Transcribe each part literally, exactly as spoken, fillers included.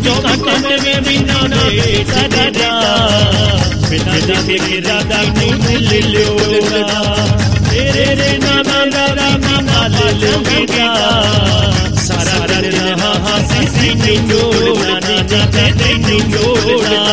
चौबीस घंटे में बिना बेटा दादा बिना देखे के दादा दिल लोड़ा तेरे रे नाम दादा नाम ले बेटा सारा दिन हंसी नहीं जोड़ा दादा नहीं जोड़ा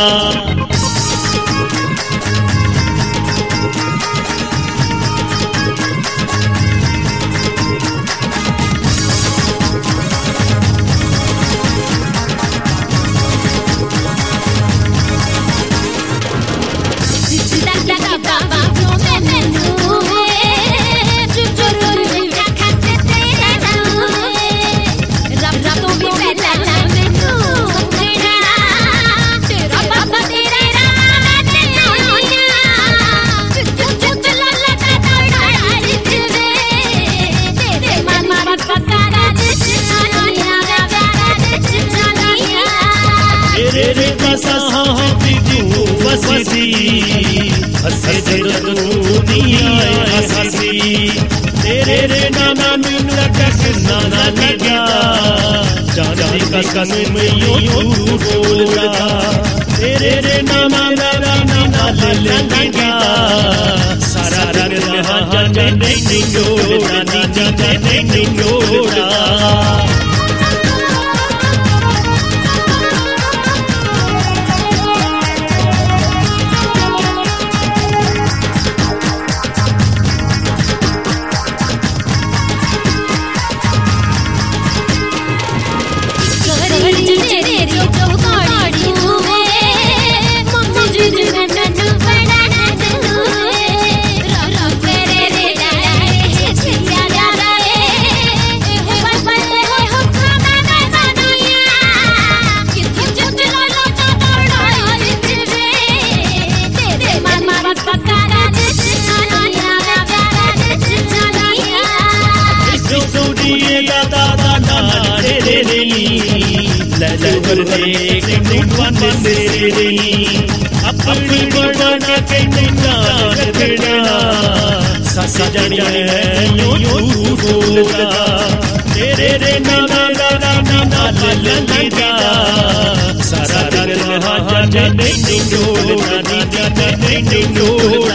तेरे कसा तू बसी हंसे जब दुनिया हंसी तेरे रे नाना मिला कैसा ना लगा जाने का कसम यूं बोला तेरे रे नाना नाना नाना लगा सारा दिन जाने नहीं जोड़ा जाने नहीं जोड़ा अपनी बड़ा के सजनिया यूं बोलता तेरे रे नाना नाना नाना लगा सारा दिन नहीं जोड़ा नहीं जोड़ा